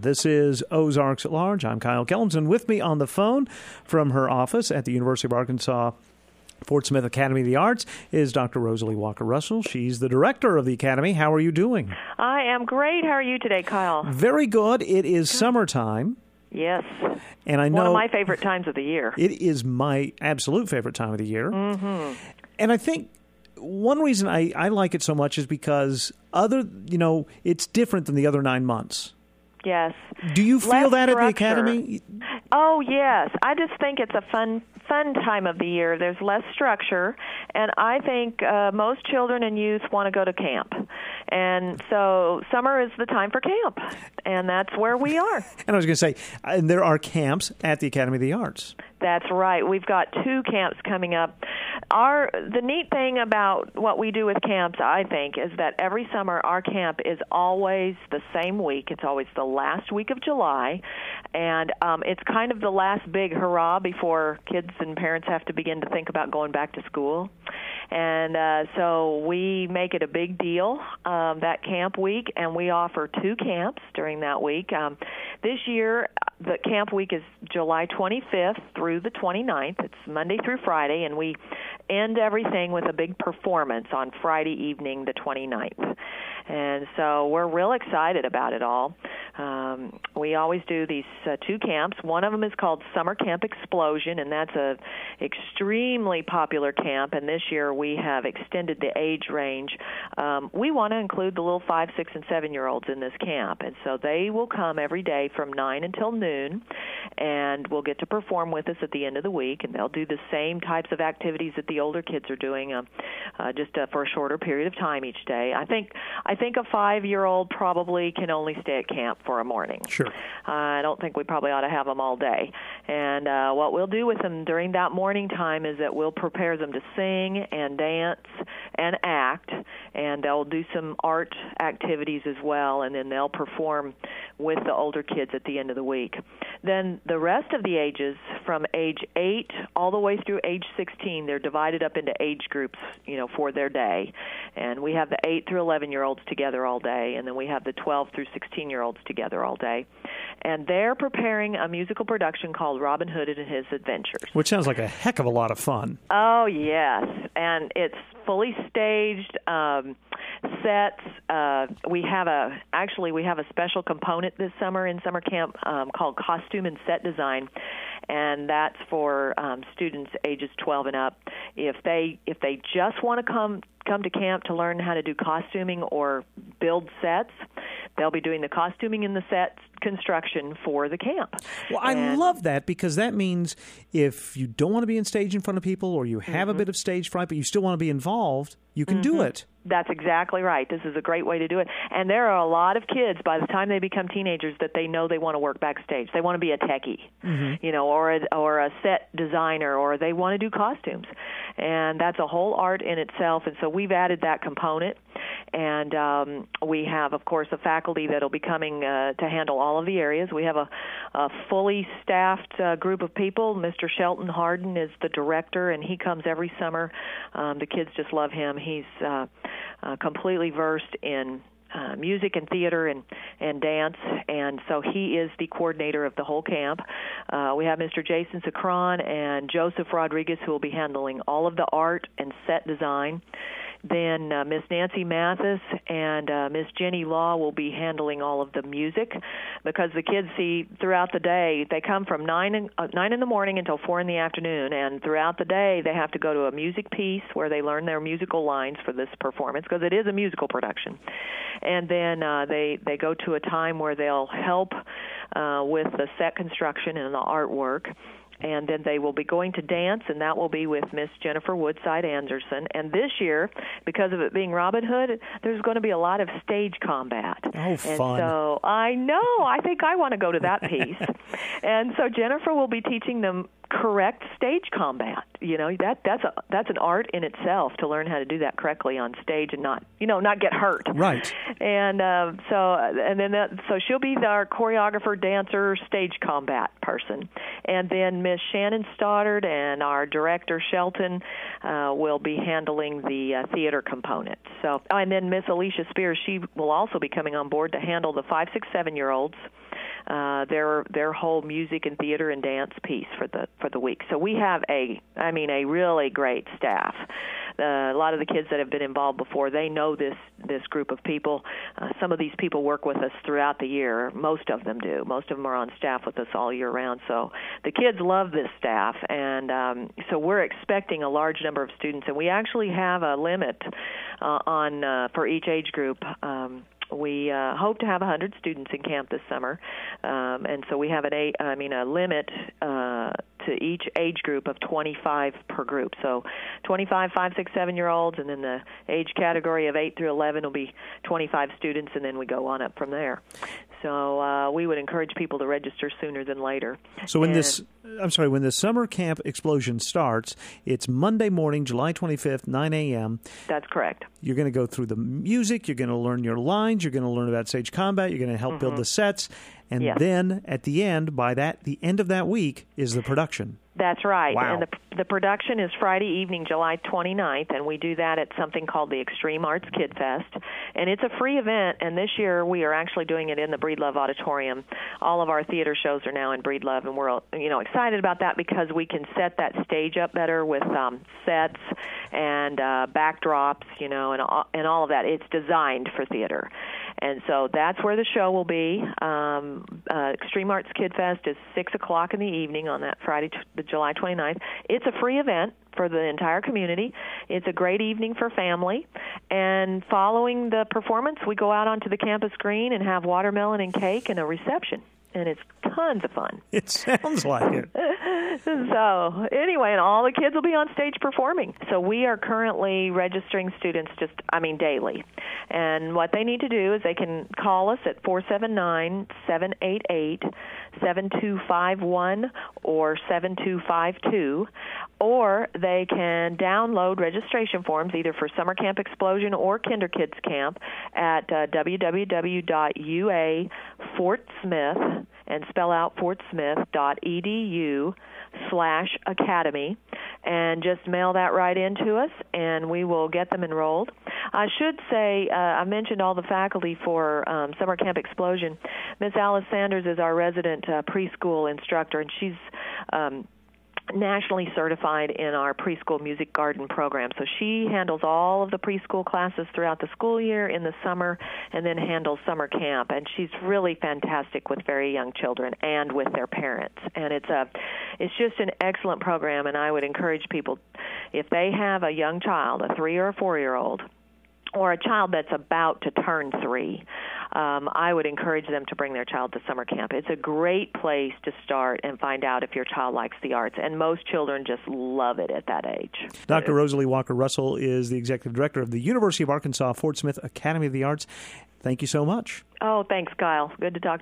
This is Ozarks at Large. I'm Kyle Kellums, and with me on the phone from her office at the University of Arkansas Fort Smith Academy of the Arts is Dr. Rosalie Walker-Russell. She's the director of the Academy. How are you doing? I am great. How are you today, Kyle? Very good. It is summertime. Yes. And I know one of my favorite times of the year. It is my absolute favorite time of the year. Mm-hmm. And I think one reason I like it so much is because it's different than the other 9 months. Yes. Do you feel Less that structure. at the Academy? Oh, yes. I just think it's a fun time of the year. There's less structure, and I think most children and youth want to go to camp. And so summer is the time for camp, and that's where we are. And I was going to say, and there are camps at the Academy of the Arts. That's right. We've got 2 camps coming up. The neat thing about what we do with camps, I think, is that every summer our camp is always the same week. It's always the last week of July, and it's kind of the last big hurrah before kids and parents have to begin to think about going back to school. And so we make it a big deal, that camp week, and we offer 2 camps during that week. This year, the camp week is July 25th through the 29th. It's Monday through Friday, and we end everything with a big performance on Friday evening, the 29th. And so we're real excited about it all. We always do these 2 camps. One of them is called Summer Camp Explosion, and that's a extremely popular camp. And this year we have extended the age range. We want to include the little 5, 6, and 7-year-olds in this camp. And so they will come every day from 9 until noon, and will get to perform with us at the end of the week. And they'll do the same types of activities that the older kids are doing, just for a shorter period of time each day. I think a 5-year-old probably can only stay at camp for a morning. Sure. I don't think we probably ought to have them all day. And what we'll do with them during that morning time is that we'll prepare them to sing and dance and act, and they'll do some art activities as well, and then they'll perform with the older kids at the end of the week. Then the rest of the ages, from age 8 all the way through age 16, they're divided up into age groups, for their day. And we have the 8 through 11-year-olds together all day, and then we have the 12 through 16-year-olds together all day. And they're preparing a musical production called Robin Hood and His Adventures. Which sounds like a heck of a lot of fun. Oh, yes. And it's fully staged sets. We have a special component this summer in summer camp called Costume and Set Design, and that's for students ages 12 and up. If they just want to come to camp to learn how to do costuming or build sets, they'll be doing the costuming and the set construction for the camp. Well, I love that, because that means if you don't want to be in stage in front of people, or you have a bit of stage fright, but you still want to be involved, you can do it. That's exactly right. This is a great way to do it. And there are a lot of kids, by the time they become teenagers, that they know they want to work backstage. They want to be a techie, or a set designer, or they want to do costumes. And that's a whole art in itself. And so we've added that component. And we have, of course, a faculty that will be coming to handle all of the areas. We have a fully staffed group of people. Mr. Shelton Harden is the director, and he comes every summer. The kids just love him. He's completely versed in music and theater and dance, and so he is the coordinator of the whole camp. We have Mr. Jason Sacron and Joseph Rodriguez, who will be handling all of the art and set design. Then Miss Nancy Mathis and Miss Jenny Law will be handling all of the music, because the kids see throughout the day, they come from 9 in the morning until 4 in the afternoon, and throughout the day they have to go to a music piece where they learn their musical lines for this performance, because it is a musical production. And then they go to a time where they'll help with the set construction and the artwork. And then they will be going to dance, and that will be with Miss Jennifer Woodside Anderson. And this year, because of it being Robin Hood, there's going to be a lot of stage combat. Oh, fun. And so I know. I think I want to go to that piece. And so Jennifer will be teaching them correct stage combat. That's an art in itself, to learn how to do that correctly on stage and not get hurt. Right. And so she'll be our choreographer, dancer, stage combat person. And then Miss Shannon Stoddard and our director Shelton will be handling the theater component. So, and then Miss Alicia Spears, she will also be coming on board to handle the 5, 6, 7-year-olds. their whole music and theater and dance piece for the week. So we have a really great staff. A lot of the kids that have been involved before, they know this group of people. Some of these people work with us throughout the year. Most of them do. Most of them are on staff with us all year round. So the kids love this staff, and so we're expecting a large number of students. And we actually have a limit for each age group. We hope to have 100 students in camp this summer, and so we have a limit to each age group of 25 per group. So 25 5, 6, 7-year-olds, and then the age category of 8 through 11 will be 25 students, and then we go on up from there. So we would encourage people to register sooner than later. So when the summer camp explosion starts, it's Monday morning, July 25th, 9 a.m. That's correct. You're going to go through the music. You're going to learn your lines. You're going to learn about stage combat. You're going to help build the sets. And then at the end, the end of that week, is the production. That's right. Wow. And the production is Friday evening, July 29th, and we do that at something called the Extreme Arts Kid Fest. And it's a free event, and this year we are actually doing it in the Breedlove Auditorium. All of our theater shows are now in Breedlove, and we're excited about that because we can set that stage up better with sets and backdrops, and all of that. It's designed for theater. And so that's where the show will be. Extreme Arts Kid Fest is 6 o'clock in the evening on that Friday, July 29th. It's a free event for the entire community. It's a great evening for family. And following the performance, we go out onto the campus green and have watermelon and cake and a reception. And it's tons of fun. It sounds like it. So anyway, and all the kids will be on stage performing. So we are currently registering students daily. And what they need to do is they can call us at 479-788-7251 or 7252, or they can download registration forms either for Summer Camp Explosion or Kinder Kids Camp at www.uafortsmith and spell out fortsmith.edu/academy, and just mail that right in to us, and we will get them enrolled. I should say, I mentioned all the faculty for Summer Camp Explosion. Miss Alice Sanders is our resident preschool instructor, and she's nationally certified in our preschool music garden program. So she handles all of the preschool classes throughout the school year in the summer, and then handles summer camp. And she's really fantastic with very young children and with their parents. And it's just an excellent program, and I would encourage people, if they have a young child, a 3 or a 4-year-old, or a child that's about to turn 3, I would encourage them to bring their child to summer camp. It's a great place to start and find out if your child likes the arts, and most children just love it at that age. Dr. Rosalie Walker Russell is the Executive Director of the University of Arkansas Fort Smith Academy of the Arts. Thank you so much. Oh, thanks, Kyle. Good to talk to you.